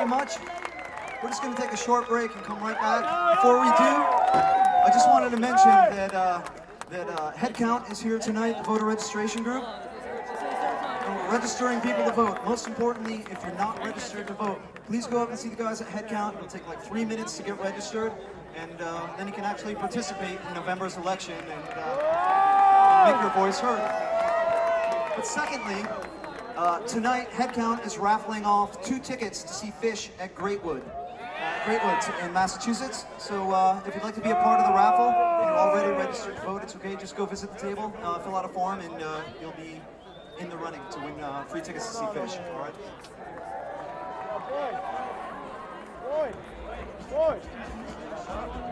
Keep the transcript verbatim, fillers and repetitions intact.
very much. We're just going to take a short break and come right back. Before we do, I just wanted to mention that uh, that uh, Headcount is here tonight, the voter registration group. And we're registering people to vote. Most importantly, if you're not registered to vote, please go up and see the guys at Headcount. It'll take like three minutes to get registered, and uh, then you can actually participate in November's election and, uh, and make your voice heard. But secondly, uh, tonight Headcount is raffling off two tickets to see Phish at Greatwood. Uh, Greatwood in Massachusetts. So uh, if you'd like to be a part of the raffle and you're already registered to vote, it's okay. Just go visit the table, uh, fill out a form, and uh, you'll be in the running to win uh, free tickets to see Phish. All right. Boy, boy, boy.